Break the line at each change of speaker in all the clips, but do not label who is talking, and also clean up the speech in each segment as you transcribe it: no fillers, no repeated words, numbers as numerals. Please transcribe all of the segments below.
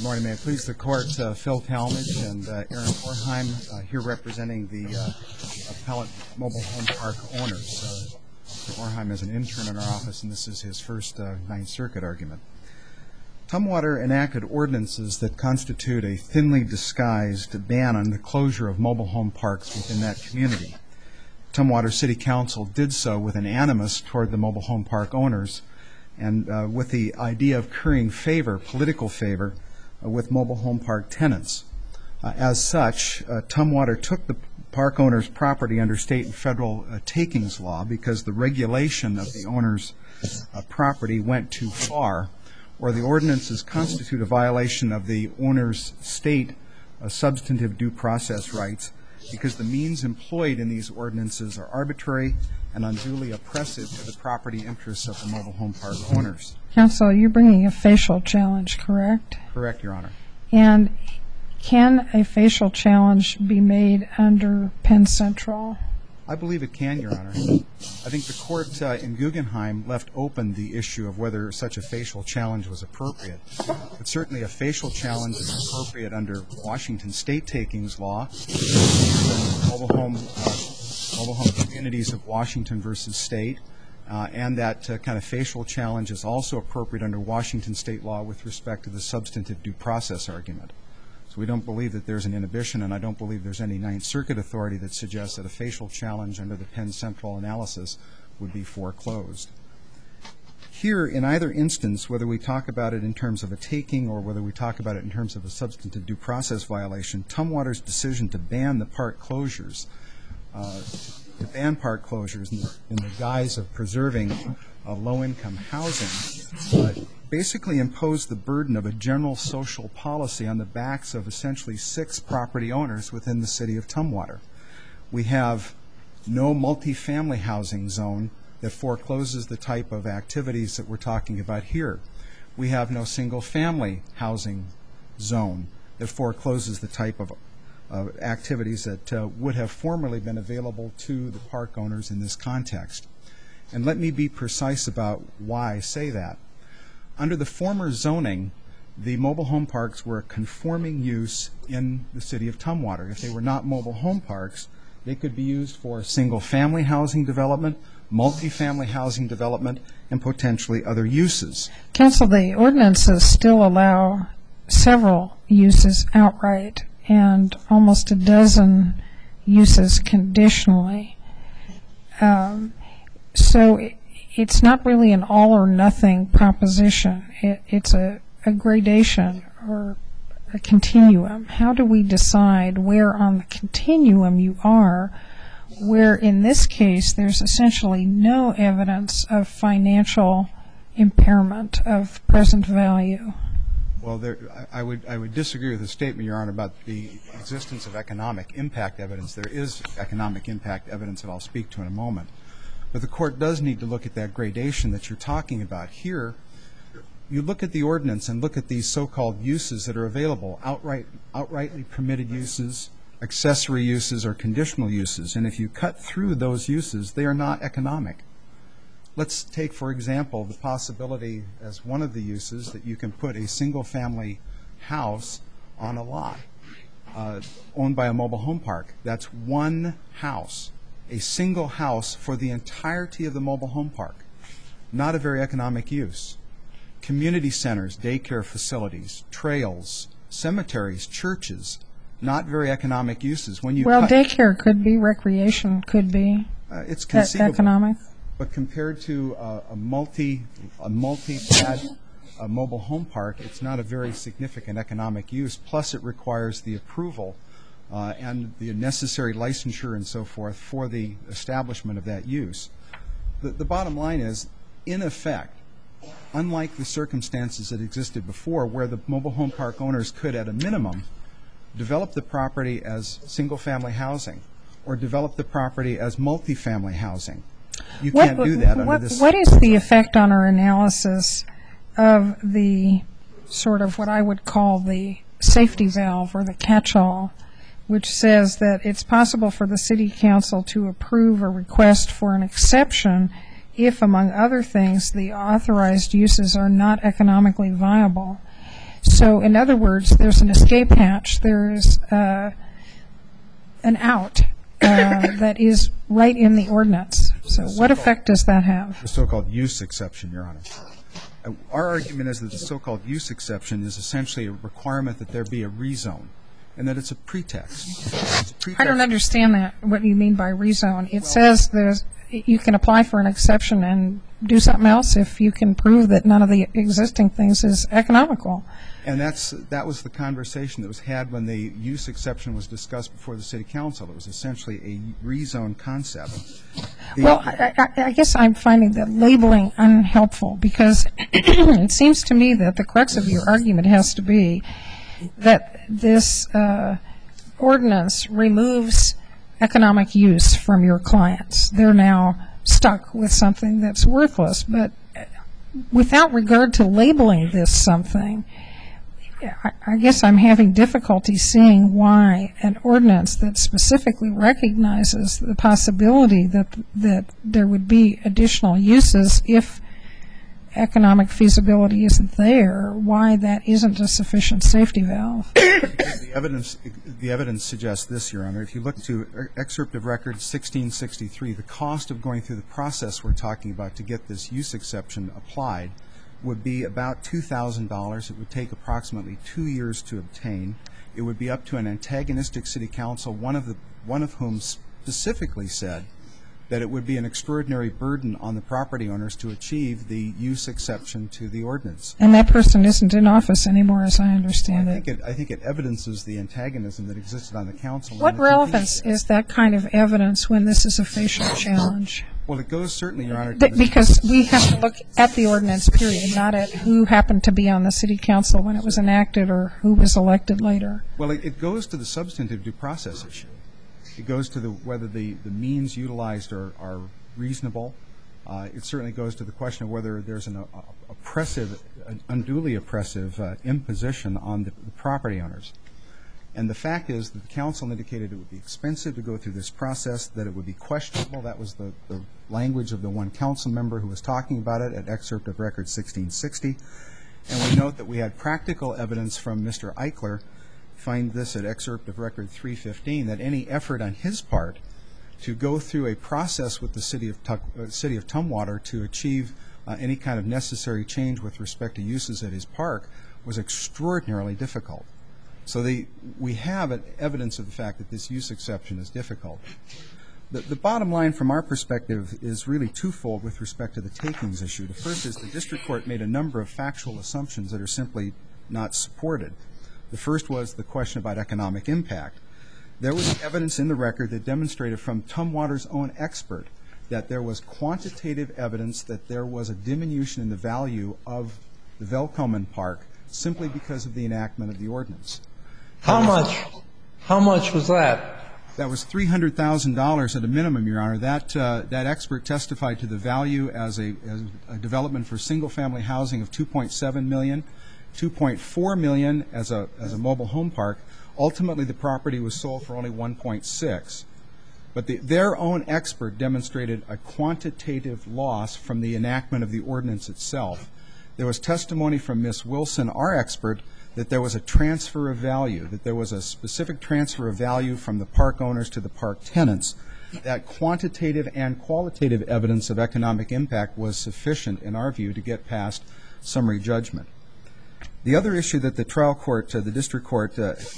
Good morning. May it please the Court, Phil Talmadge and Aaron Orheim here representing the appellant mobile home park owners. Mr. Orheim is an intern in our office, and this is his first Ninth Circuit argument. Tumwater enacted ordinances that constitute a thinly disguised ban on the closure of mobile home parks within that community. Tumwater City Council did so with an animus toward the mobile home park owners and with the idea of currying favor, political favor, with mobile home park tenants. As such, Tumwater took the park owner's property under state and federal takings law because the regulation of the owner's property went too far, or the ordinances constitute a violation of the owner's state substantive due process rights because the means employed in these ordinances are arbitrary and unduly oppressive to the property interests of the mobile home park owners.
Counsel, you're bringing a facial challenge, correct?
Correct, Your Honor. And
can a facial challenge be made under Penn Central?
I believe it can, Your Honor. I think the court in Guggenheim left open the issue of whether such a facial challenge was appropriate. But certainly a facial challenge is appropriate under Washington state takings law, mobile home communities of Washington versus state, and that kind of facial challenge is also appropriate under Washington state law with respect to the substantive due process argument. So we don't believe that there's an inhibition, and I don't believe there's any Ninth Circuit authority that suggests that a facial challenge under the Penn Central analysis would be foreclosed. Here, in either instance, whether we talk about it in terms of a taking or whether we talk about it in terms of a substantive due process violation, Tumwater's decision to ban the park closures, in the guise of preserving low-income housing, basically imposed the burden of a general social policy on the backs of essentially 6 property owners within the city of Tumwater. We have no multifamily housing zone that forecloses the type of activities that we're talking about here. We have no single-family housing zone that forecloses the type of activities that would have formerly been available to the park owners in this context. And let me be precise about why I say that. Under the former zoning, the mobile home parks were a conforming use in the city of Tumwater. If they were not mobile home parks, they could be used for single-family housing development, multifamily housing development, and potentially other uses.
Counsel, the ordinances still allow several uses outright and almost a dozen uses conditionally. So it's not really an all-or-nothing proposition. It's a gradation or a continuum. How do we decide where on the continuum you are, where in this case there's essentially no evidence of financial impairment of present value?
Well, I would disagree with the statement, Your Honor, about the existence of economic impact evidence. There is economic impact evidence that I'll speak to in a moment. But the court does need to look at that gradation that you're talking about. Here, you look at the ordinance and look at these so-called uses that are available, outrightly permitted uses, accessory uses, or conditional uses. And if you cut through those uses, they are not economic. Let's take, for example, the possibility as one of the uses that you can put a single-family house on a lot owned by a mobile home park. That's one house, a single house for the entirety of the mobile home park. Not a very economic use. Community centers, daycare facilities, trails, cemeteries, churches, not very economic uses. When you
daycare could be, recreation could be.
It's conceivable.
Economic.
But compared to a multi-pad mobile home park, it's not a very significant economic use. Plus, it requires the approval and the necessary licensure and so forth for the establishment of that use. The bottom line is, in effect, unlike the circumstances that existed before, where the mobile home park owners could, at a minimum, develop the property as single-family housing or develop the property as multifamily housing. You can't do that under this.
What is the effect on our analysis of the sort of what I would call the safety valve or the catch-all, which says that it's possible for the City Council to approve a request for an exception if, among other things, the authorized uses are not economically viable? So in other words, there's an escape hatch, there's an out that is right in the ordinance. So what effect does that have?
The so-called use exception, Your Honor. Our argument is that the so-called use exception is essentially a requirement that there be a rezone, and that it's a pretext.
I don't understand that, what you mean by rezone. It says you can apply for an exception and do something else if you can prove that none of the existing things is economical.
And that was the conversation that was had when the use exception was discussed before the City Council. It was essentially a rezone concept.
Well, I guess I'm finding that labeling unhelpful, because it seems to me that the crux of your argument has to be that this ordinance removes economic use from your clients. They're now stuck with something that's worthless. But without regard to labeling this something, I guess I'm having difficulty seeing why an ordinance that specifically recognizes the possibility that there would be additional uses if economic feasibility isn't there, why that isn't a sufficient safety valve.
The evidence suggests this, Your Honor. If you look to excerpt of record 1663, the cost of going through the process we're talking about to get this use exception applied would be about $2,000. It would take approximately 2 years to obtain. It would be up to an antagonistic City Council, one of whom specifically said that it would be an extraordinary burden on the property owners to achieve the use exception to the ordinance.
And that person isn't in office anymore, as I understand it.
I think it evidences the antagonism that existed on the council.
What relevance is that kind of evidence when this is a facial challenge?
Well, it goes certainly, Your Honor.
Because we have to look at the ordinance, period, not at who happened to be on the City Council when it was enacted or who was elected later.
Well, it goes to the substantive due process issue. It goes to whether the means utilized are reasonable. It certainly goes to the question of whether there's an unduly oppressive imposition on the property owners. And the fact is that the council indicated it would be expensive to go through this process, that it would be questionable. That was the language of the one council member who was talking about it at excerpt of record 1660. And we note that we had practical evidence from Mr. Eichler, find this at excerpt of record 315, that any effort on his part to go through a process with the City of Tumwater to achieve any kind of necessary change with respect to uses at his park was extraordinarily difficult. So we have evidence of the fact that this use exception is difficult. The bottom line from our perspective is really twofold with respect to the takings issue. The first is the district court made a number of factual assumptions that are simply not supported. The first was the question about economic impact. There was evidence in the record that demonstrated from Tumwater's own expert that there was quantitative evidence that there was a diminution in the value of the Velkomen Park simply because of the enactment of the ordinance.
How much? How much was that?
That was $300,000 at a minimum, Your Honor. That expert testified to the value as a development for single-family housing of $2.7 million, $2.4 million as a mobile home park. Ultimately, the property was sold for only $1.6. But their own expert demonstrated a quantitative loss from the enactment of the ordinance itself. There was testimony from Ms. Wilson, our expert, that there was a transfer of value, that there was a specific transfer of value from the park owners to the park tenants. That quantitative and qualitative evidence of economic impact was sufficient, in our view, to get past summary judgment. The other issue that the trial court, the district court,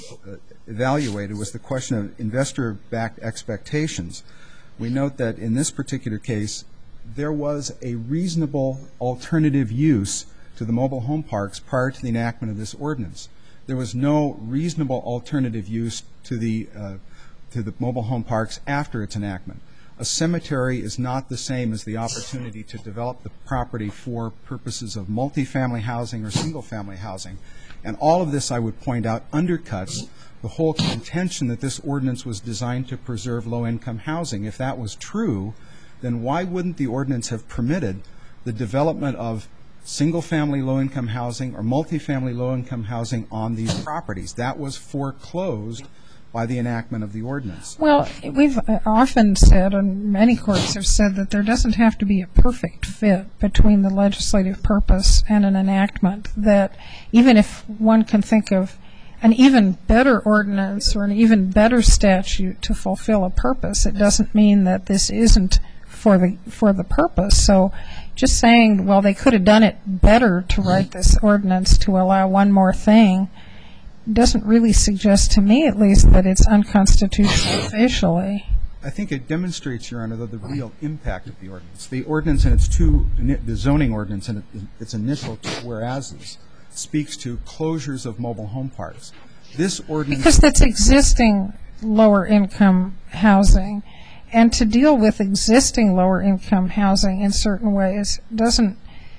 evaluated was the question of investor-backed expectations. We note that in this particular case, there was a reasonable alternative use to the mobile home parks prior to the enactment of this ordinance. There was no reasonable alternative use to the mobile home parks after its enactment. A cemetery is not the same as the opportunity to develop the property for purposes of multifamily housing or single-family housing. And all of this, I would point out, undercuts the whole contention that this ordinance was designed to preserve low-income housing. If that was true, then why wouldn't the ordinance have permitted the development of single-family low-income housing or multifamily low-income housing on these properties? That was foreclosed by the enactment of the ordinance.
Well, we've often said, and many courts have said, that there doesn't have to be a perfect fit between the legislative purpose and an enactment, that even if one can think of an even better ordinance or an even better statute to fulfill a purpose, it doesn't mean that this isn't for the purpose. So just saying, well, they could have done it better to write this ordinance to allow one more thing doesn't really suggest to me, at least, that it's unconstitutional facially.
I think it demonstrates, Your Honor, the real impact of the ordinance. The ordinance and the zoning ordinance and its initial two whereases speaks to closures of mobile home parks. This ordinance...
Because that's existing lower income housing. And to deal with existing lower income housing in certain ways doesn't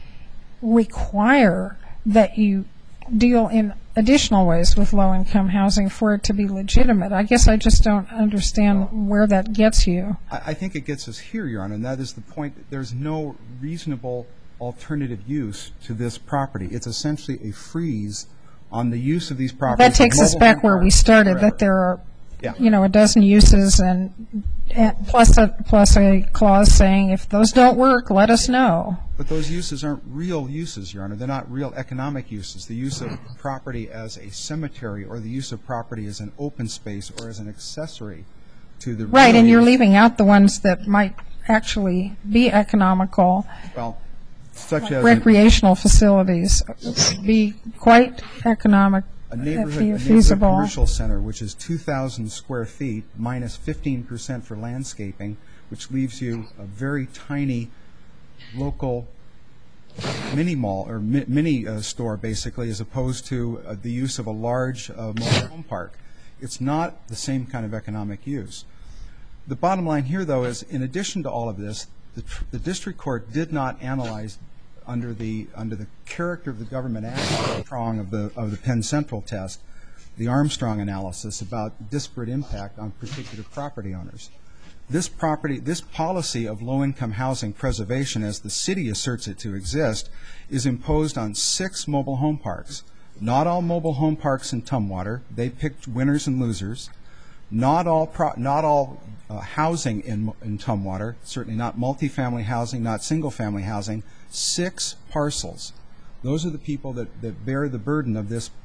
require that you deal in additional ways with low income housing for it to be legitimate. I guess I just don't understand where that gets you.
I think it gets us here, Your Honor, and that is the point. There's no reasonable alternative use to this property. It's essentially a freeze on the use of these properties.
That takes us back where we started, that there are a dozen uses and plus a clause saying if those don't work, let us know.
But those uses aren't real uses, Your Honor. They're not real economic uses. The use of property as a cemetery or the use of property as an open space or as an accessory to the
right,
real
and you're
use.
leaving out the ones that might actually be economical.
Well, such as
recreational facilities be quite economic.
a neighborhood
feasible.
commercial center, which is 2,000 square feet minus 15% for landscaping, which leaves you a very tiny local mini mall or mini store, basically, as opposed to the use of a large mobile home park. It's not the same kind of economic use. The bottom line here, though, is in addition to all of this, the district court did not analyze under the character of the government action prong of the Penn Central test, the Armstrong analysis about disparate impact on particular property owners. This policy of low-income housing preservation, as the city asserts it to exist, is imposed on 6 mobile home parks. Not all mobile home parks in Tumwater. They picked winners and losers. Not all housing in Tumwater, certainly not multifamily housing, not single-family housing. 6 parcels. Those are the people that bear the burden of this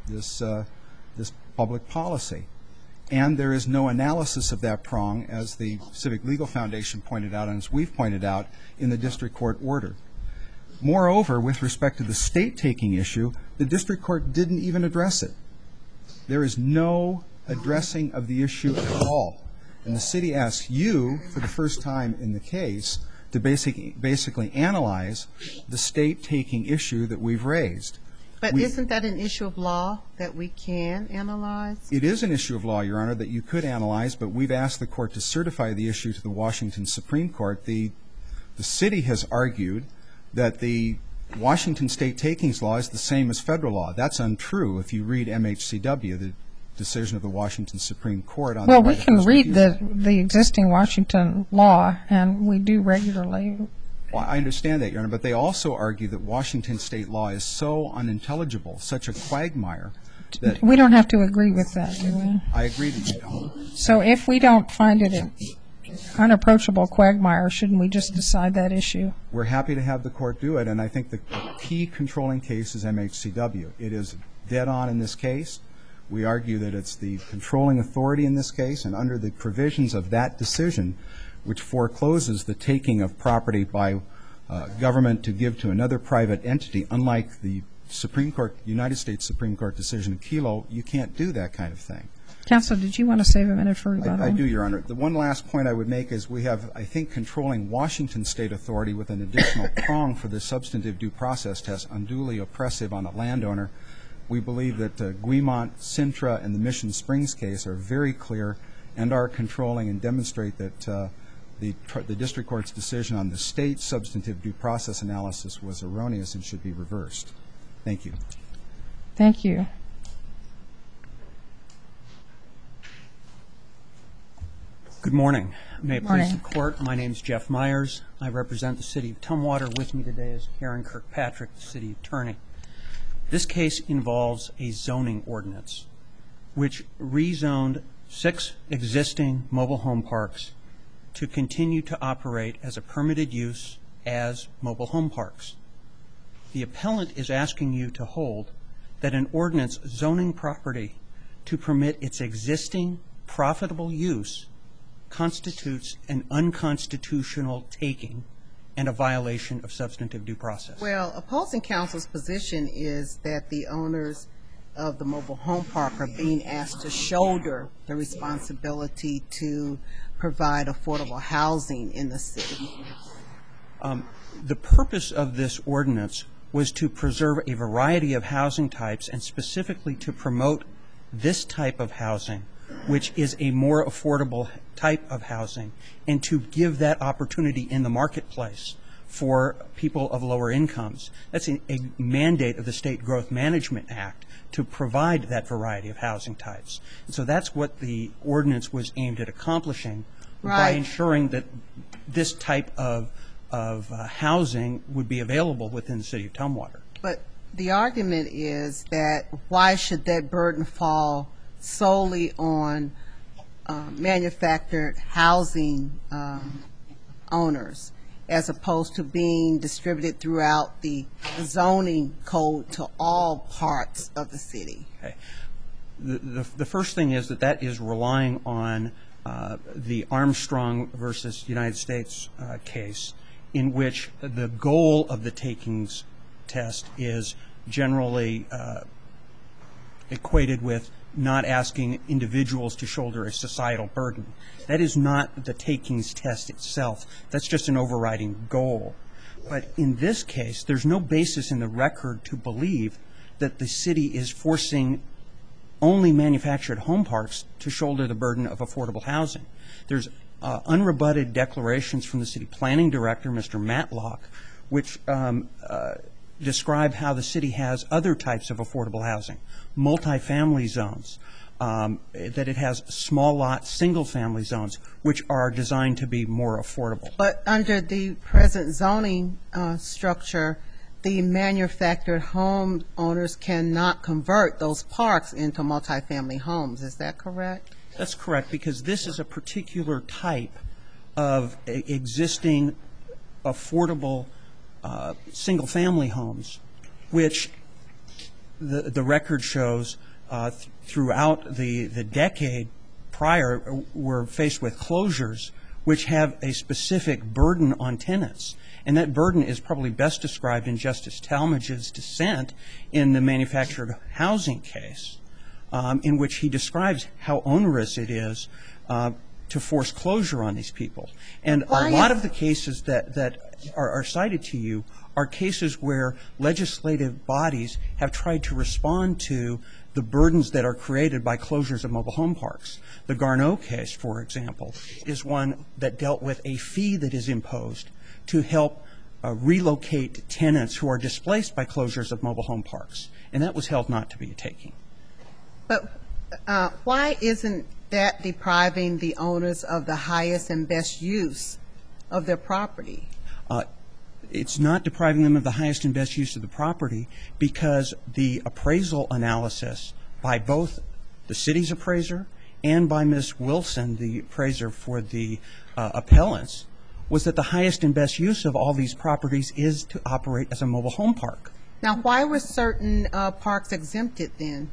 public policy. And there is no analysis of that prong, as the Civic Legal Foundation pointed out and as we've pointed out in the district court order. Moreover, with respect to the state taking issue, the district court didn't even address it. There is no addressing of the issue at all. And the city asks you, for the first time in the case, to basically analyze the state taking issue that we've raised.
But isn't that an issue of law that we can analyze?
It is an issue of law, Your Honor, that you could analyze, but we've asked the court to certify the issue to the Washington Supreme Court. The city has argued that the Washington state takings law is the same as federal law. That's untrue if you read MHCW, the decision of the Washington Supreme Court on
well, we can read the existing Washington law, and we do regularly.
Well, I understand that, Your Honor, but they also argue that Washington state law is so unintelligible, such a quagmire, that...
We don't have to agree with that, do we?
I agree that you don't.
So if we don't find it an unapproachable quagmire, shouldn't we just decide that issue?
We're happy to have the court do it, and I think the key controlling case is MHCW. It is dead on in this case. We argue that it's the controlling authority in this case, and under the provisions of that decision, which forecloses the taking of property by government to give to another private entity, unlike the Supreme Court, United States Supreme Court decision in Kelo, you can't do that kind of thing.
Counsel, did you want to save a minute for rebuttal?
I do, Your Honor. The one last point I would make is we have, I think, controlling Washington state authority with an additional prong for the substantive due process test unduly oppressive on a landowner. We believe that Guimont, Sintra, and the Mission Springs case are very clear and are controlling and demonstrate that the district court's decision on the state substantive due process analysis was erroneous and should be reversed. Thank you.
Thank you.
Good morning. May it please the court, my name is Jeff Myers. I represent the city of Tumwater. With me today is Karen Kirkpatrick, the city attorney. This case involves a zoning ordinance which rezoned 6 existing mobile home parks to continue to operate as a permitted use as mobile home parks. The appellant is asking you to hold that an ordinance zoning property to permit its existing profitable use constitutes an unconstitutional taking and a violation of substantive due process.
Well, opposing counsel's position is that the owners of the mobile home park are being asked to shoulder the responsibility to provide affordable housing in the city.
The purpose of this ordinance was to preserve a variety of housing types and specifically to promote this type of housing, which is a more affordable type of housing, and to give that opportunity in the marketplace for people of lower incomes. That's a mandate of the State Growth Management Act to provide that variety of housing types. And so that's what the ordinance was aimed at accomplishing by ensuring that this type of housing would be available within the city of Tumwater.
But the argument is that why should that burden fall solely on manufactured housing owners as opposed to being distributed throughout the zoning code to all parts of the city?
Okay. The first thing is that is relying on the Armstrong versus United States case, in which the goal of the takings test is generally equated with not asking individuals to shoulder a societal burden. That is not the takings test itself. That's just an overriding goal. But in this case, there's no basis in the record to believe that the city is forcing only manufactured home parks to shoulder the burden of affordable housing. There's unrebutted declarations from the city planning director, Mr. Matlock, which describe how the city has other types of affordable housing, multifamily zones, that it has small lot, single family zones, which are designed to be more affordable.
But under the present zoning structure, the manufactured home owners cannot convert those parks into multifamily homes. Is that correct?
That's correct, because this is a particular type of existing affordable single-family homes, which the record shows throughout the decade prior were faced with closures, which have a specific burden on tenants. And that burden is probably best described in Justice Talmadge's dissent in the manufactured housing case, in which he describes how onerous it is to force closure on these people. And a lot of the cases that are cited to you are cases where legislative bodies have tried to respond to the burdens that are created by closures of mobile home parks. The Garneau case, for example, is one that dealt with a fee that is imposed to help relocate tenants who are displaced by closures of mobile home parks. And that was held not to be a taking.
But why isn't that depriving the owners of the highest and best use of their property?
It's not depriving them of the highest and best use of the property because the appraisal analysis by both the city's appraiser and by Ms. Wilson, the appraiser for the appellants, was that the highest and best use of all these properties is to operate as a mobile home park.
Now, why were certain parks exempted then?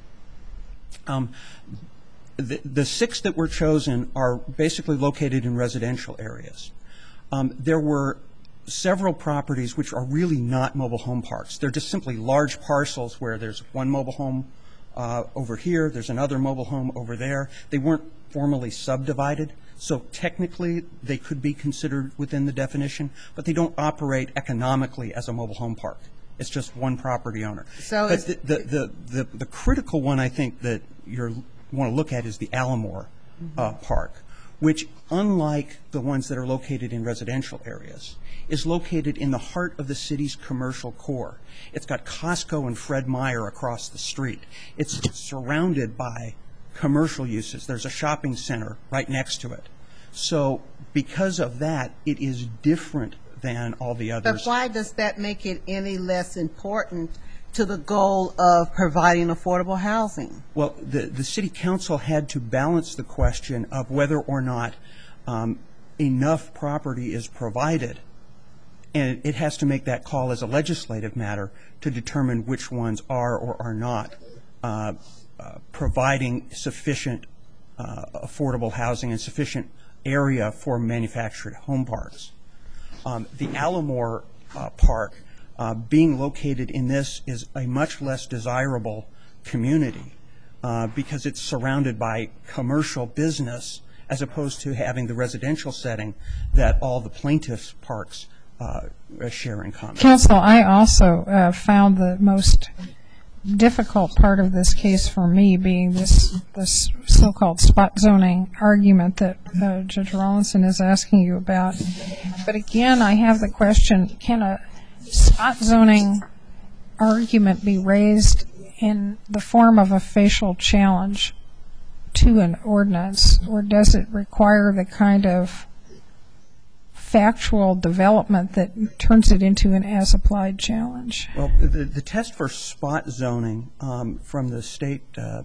The 6 that were chosen are basically located in residential areas. There were several properties which are really not mobile home parks. They're just simply large parcels where there's one mobile home over here, there's another mobile home over there. They weren't formally subdivided, so technically they could be considered within the definition, but they don't operate economically as a mobile home park. It's just one property owner.
So
but the critical one I think that you want to look at is the Allamore Park, which, unlike the ones that are located in residential areas, is located in the heart of the city's commercial core. It's got Costco and Fred Meyer across the street. It's surrounded by commercial uses. There's a shopping center right next to it. So because of that, it is different than all the others.
But why does that make it any less important to the goal of providing affordable housing?
Well, the city council had to balance the question of whether or not enough property is provided, and it has to make that call as a legislative matter to determine which ones are or are not providing sufficient affordable housing and sufficient area for manufactured home parks. The Allamore Park, being located in this, is a much less desirable community because it's surrounded by commercial business as opposed to having the residential setting that all the plaintiffs' parks share in common.
Counsel, I also found the most difficult part of this case for me being this so-called spot zoning argument that Judge Rawlinson is asking you about. But again, I have the question, can a spot zoning argument be raised in the form of a facial challenge to an ordinance, or does it require the kind of factual development that turns it into an as-applied challenge?
Well, the test for spot zoning from the state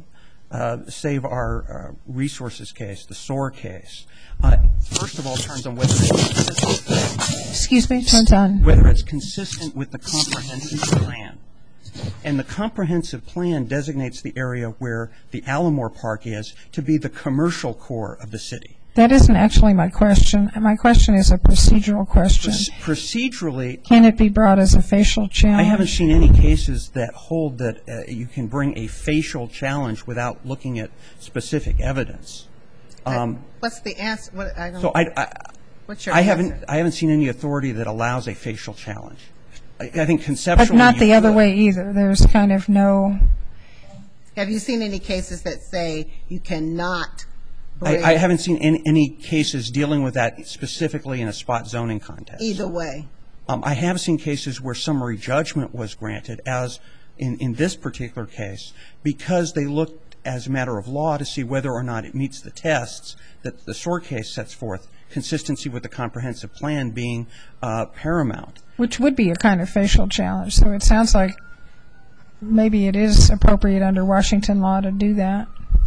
Save Our Resources case, the SOAR case, first of all turns on whether it's consistent.
Excuse me, turns on.
Whether it's consistent with the comprehensive plan. And the comprehensive plan designates the area where the Allamore Park is to be the commercial core of the city.
That isn't actually my question. My question is a procedural question.
Procedurally,
can it be brought as a facial challenge?
I haven't seen any cases that hold that you can bring a facial challenge without looking at specific evidence.
What's the answer? What's your
I
answer?
haven't seen any authority that allows a facial challenge. I think conceptually,
but not the other way either. There's kind of no.
Have you seen any cases that say you cannot?
I haven't seen any cases dealing with that specifically in a spot zoning context.
Either way.
I have seen cases where summary judgment was granted, as in this particular case, because they looked as a matter of law to see whether or not it meets the tests that the SOAR case sets forth, consistency with the comprehensive plan being paramount.
Which would be a kind of facial challenge. So it sounds like maybe it is appropriate under Washington law to do that.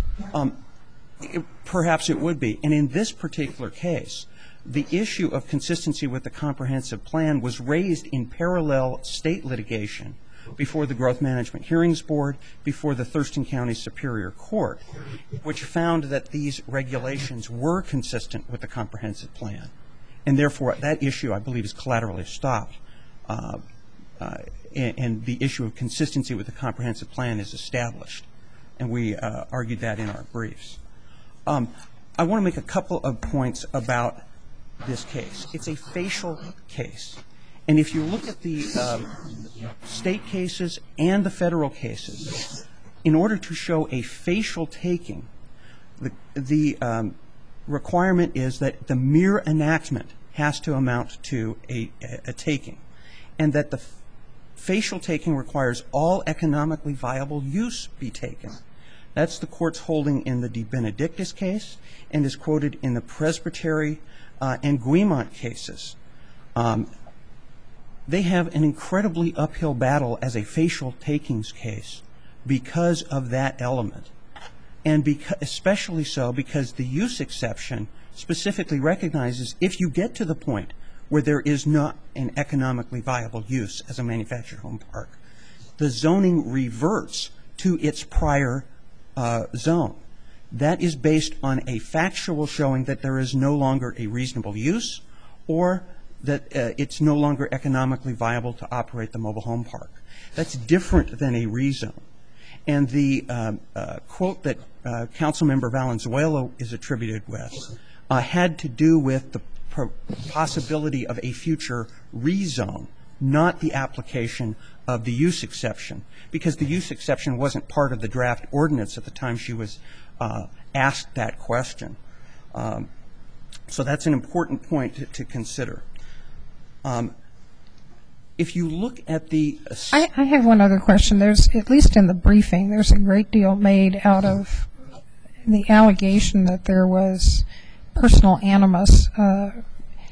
Perhaps it would be. And in this particular case, the issue of consistency with the comprehensive plan was raised in parallel state litigation before the Growth Management Hearings Board, before the Thurston County Superior Court, which found that these regulations were consistent with the comprehensive plan. And therefore, that issue, I believe, is collaterally stopped. And the issue of consistency with the comprehensive plan is established. And we argued that in our briefs. I want to make a couple of points about this case. It's a facial case. And if you look at the state cases and the federal cases, in order to show a facial taking, the requirement is that the mere enactment has to amount to a taking, and that the facial taking requires all economically viable use be taken. That's the court's holding in the De Benedictis case and is quoted in the Presbytery and Guimont cases. They have an incredibly uphill battle as a facial takings case because of that element, and especially so because the use exception specifically recognizes if you get to the point where there is not an economically viable use as a manufactured home park, the zoning reverts to its prior zone. That is based on a factual showing that there is no longer a reasonable use or that it's no longer economically viable to operate the mobile home park. That's different than a rezone. And the quote that Councilmember Valenzuela is attributed with had to do with the possibility of a future rezone, not the application of the use exception, because the use exception wasn't part of the draft ordinance at the time she was asked that question. So that's an important point to consider. If you look at the...
I have one other question. There's, at least in the briefing, there's a great deal made out of the allegation that there was personal animus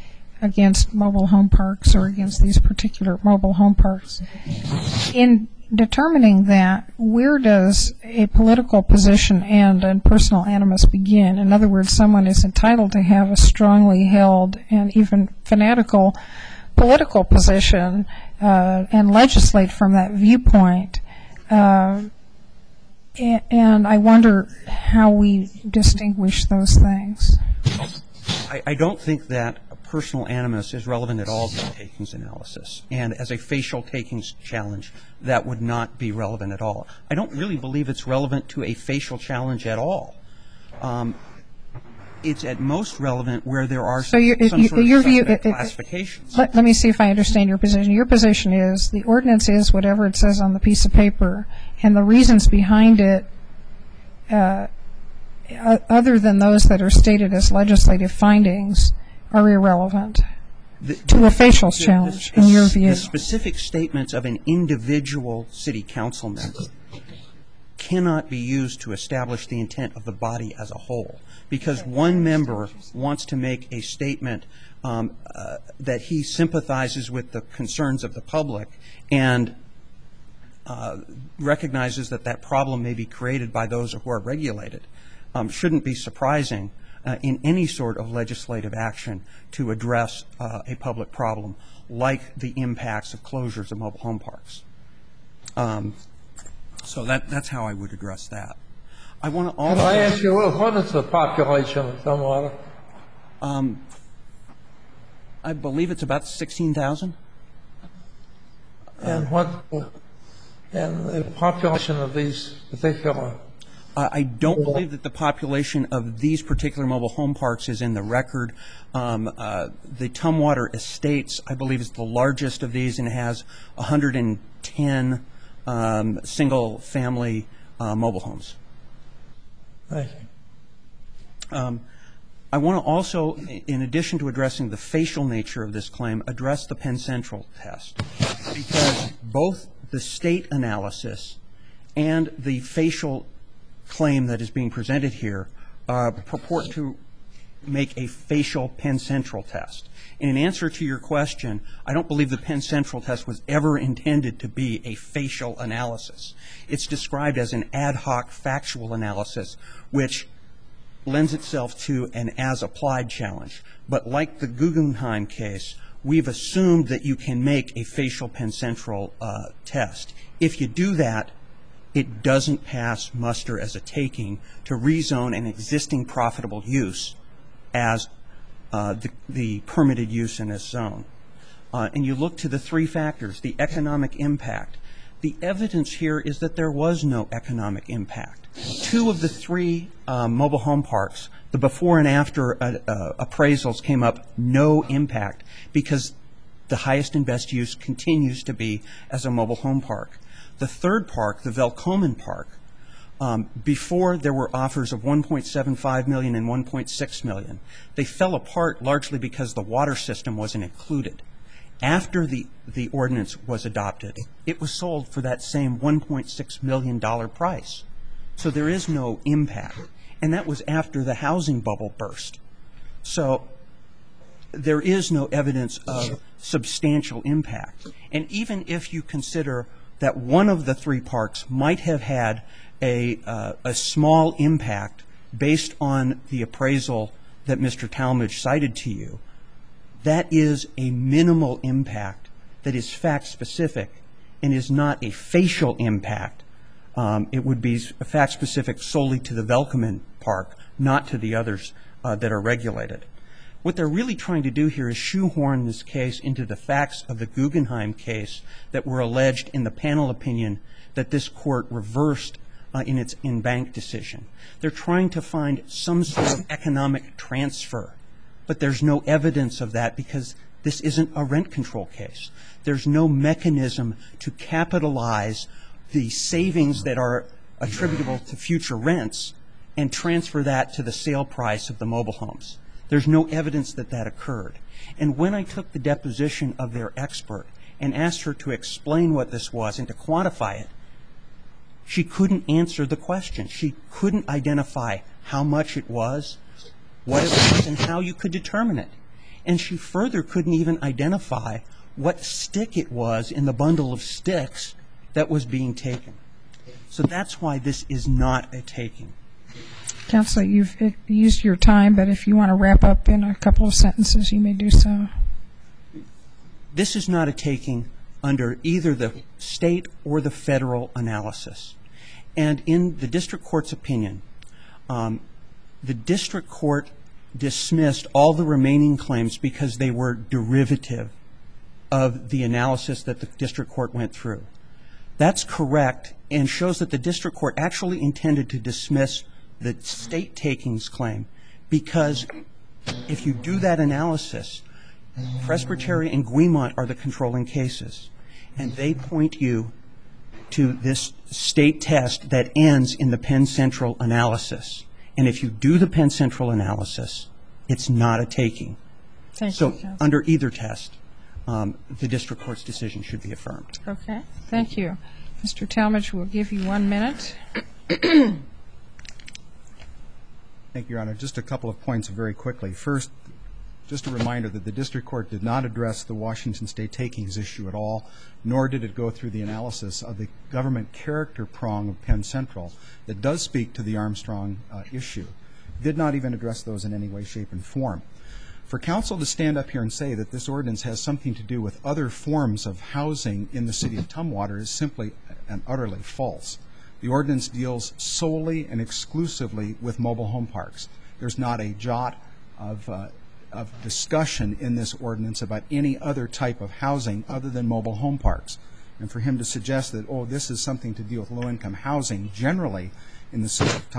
against mobile home parks or against these particular mobile home parks. In determining that, where does a political position end and personal animus begin? In other words, someone is entitled to have a strongly held and even fanatical political position and legislate from that viewpoint. And I wonder how we distinguish those things.
I don't think that personal animus is relevant at all to the takings analysis. And as a facial takings challenge, that would not be relevant at all. I don't really believe it's relevant to a facial challenge at all. It's at most relevant where there are some sort of suspect classifications.
Let me see if I understand your position. Your position is the ordinance is whatever it says on the piece of paper, and the reasons behind it, other than those that are stated as legislative findings, are irrelevant to a facial challenge, in your view.
The specific statements of an individual city council member cannot be used to establish the intent of the body as a whole, because one member wants to make a statement that he sympathizes with the concerns of the public and recognizes that that problem may be created by those who are regulated. Shouldn't be surprising in any sort of legislative action to address a public problem like the impacts of closures of mobile home parks. So that's how I would address that. I want to also...
Can I ask you, what is the population of Tumwater?
I believe it's about 16,000.
And the population of these particular...
I don't believe that the population of these particular mobile home parks is in the record. The Tumwater Estates, I believe, is the largest of these and has 110 single-family mobile homes.
Thank you.
I want to also, in addition to addressing the facial nature of this claim, address the Penn Central test, because both the state analysis and the facial claim that is being presented here purport to make a facial Penn Central test. In answer to your question, I don't believe the Penn Central test was ever intended to be a facial analysis. It's described as an ad hoc factual analysis, which lends itself to an as-applied challenge. But like the Guggenheim case, we've assumed that you can make a facial Penn Central test. If you do that, it doesn't pass muster as a taking to rezone an existing profitable use as the permitted use in this zone. And you look to the three factors, the economic impact. The evidence here is that there was no economic impact. Two of the three mobile home parks, the before and after appraisals came up no impact because the highest and best use continues to be as a mobile home park. The third park, the Velkomen Park, before there were offers of $1.75 million and $1.6 million, they fell apart largely because the water system wasn't included. After the ordinance was adopted, it was sold for that same $1.6 million price. So there is no impact. And that was after the housing bubble burst. So there is no evidence of substantial impact. And even if you consider that one of the three parks might have had a small impact based on the appraisal that Mr. Talmadge cited to you, that is a minimal impact that is fact-specific and is not a facial impact. It would be fact-specific solely to the Velkomen Park, not to the others that are regulated. What they're really trying to do here is shoehorn this case into the facts of the Guggenheim case that were alleged in the panel opinion that this court reversed in its in-bank decision. They're trying to find some sort of economic transfer, but there's no evidence of that because this isn't a rent control case. There's no mechanism to capitalize the savings that are attributable to future rents and transfer that to the sale price of the mobile homes. There's no evidence that that occurred. And when I took the deposition of their expert and asked her to explain what this was and to quantify it, she couldn't answer the question. She couldn't identify how much it was, what it was, and how you could determine it. And she further couldn't even identify what stick it was in the bundle of sticks that was being taken. So that's why this is not a taking.
Counsel, you've used your time, but if you want to wrap up in a couple of sentences, you may do so.
This is not a taking under either the state or the federal analysis. And in the district court's opinion, the district court dismissed all the remaining claims because they were derivative of the analysis that the district court went through. That's correct and shows that the district court actually intended to dismiss the state takings claim, because if you do that analysis, Presbytery and Guimont are the controlling cases, and they point you to this state test that ends in the Penn Central analysis. And if you do the Penn Central analysis, it's not a taking.
Thank you,
so
Counsel.
under either test, the district court's decision should be affirmed.
Okay. Thank you. Mr. Talmadge, we'll give you 1 minute.
Thank you, Your Honor. Just a couple of points very quickly. First, just a reminder that the district court did not address the Washington state takings issue at all, nor did it go through the analysis of the government character prong of Penn Central that does speak to the Armstrong issue. Did not even address those in any way, shape, and form. For counsel to stand up here and say that this ordinance has something to do with other forms of housing in the city of Tumwater is simply and utterly false. The ordinance deals solely and exclusively with mobile home parks. There's not a jot of discussion in this ordinance about any other type of housing other than mobile home parks. And for him to suggest that, oh, this is something to deal with low-income housing generally in the city of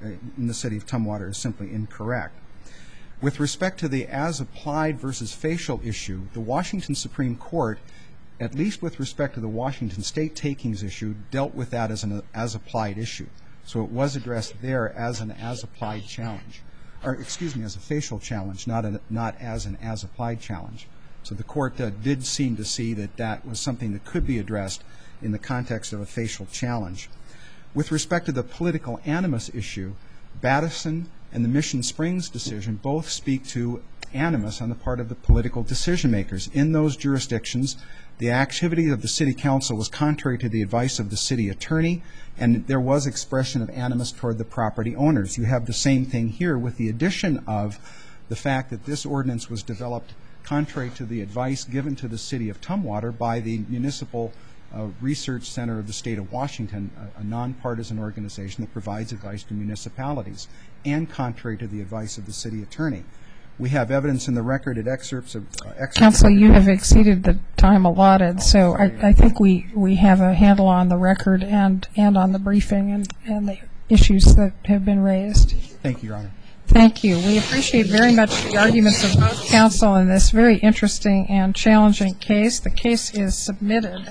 Tumwater is simply incorrect. With respect to the as-applied versus facial issue, the Washington Supreme Court, at least with respect to the Washington state takings issue, dealt with that as an as-applied issue. So it was addressed there as an as-applied challenge. Or, excuse me, as a facial challenge, not as an as-applied challenge. So the court did seem to see that that was something that could be addressed in the context of a facial challenge. With respect to the political animus issue, Battison and the Mission Springs decision both speak to animus on the part of the political decision makers. In those jurisdictions, the activity of the city council was contrary to the advice of the city attorney, and there was expression of animus toward the property owners. You have the same thing here with the addition of the fact that this ordinance was developed contrary to the advice given to the city of Tumwater by the Municipal Research Center of the State of Washington, a nonpartisan organization that provides advice to municipalities, and contrary to the advice of the city attorney. We have evidence in the record at excerpts of...
Counsel, you have exceeded the time allotted, so I think we have a handle on the record and on the briefing and the issues that have been raised.
Thank you, Your Honor.
Thank you. We appreciate very much the arguments of both counsel in this very interesting and challenging case. The case is submitted.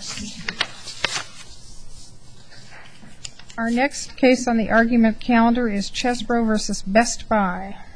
Our next case on the argument calendar is Chesbro v. Best Buy.